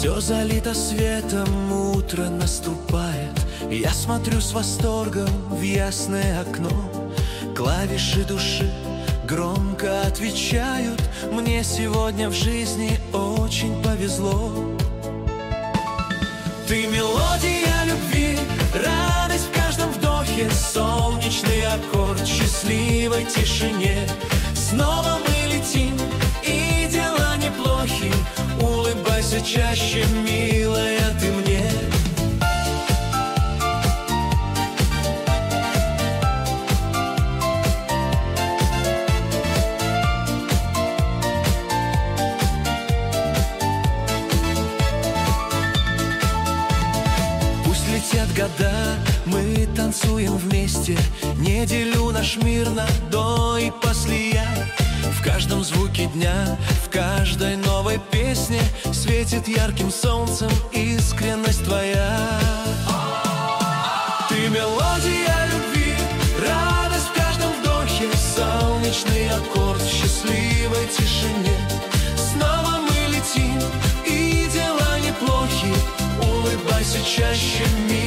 Все залито светом, утро наступает. Я смотрю с восторгом в ясное окно. Клавиши души громко отвечают: мне сегодня в жизни очень повезло. Ты мелодия любви, радость в каждом вдохе, солнечный аккорд в счастливой тишине. Снова мы летим, и дела неплохи. Улыбайся чаще, милая, ты мне. Пусть летят года, мы танцуем вместе. Не делю наш мир на до и после я. В каждом звуке дня, в каждой новой песне светит ярким солнцем искренность твоя. Ты мелодия любви, радость в каждом вдохе, солнечный аккорд в счастливой тишине. Снова мы летим, и дела неплохи. Улыбайся чаще, мир.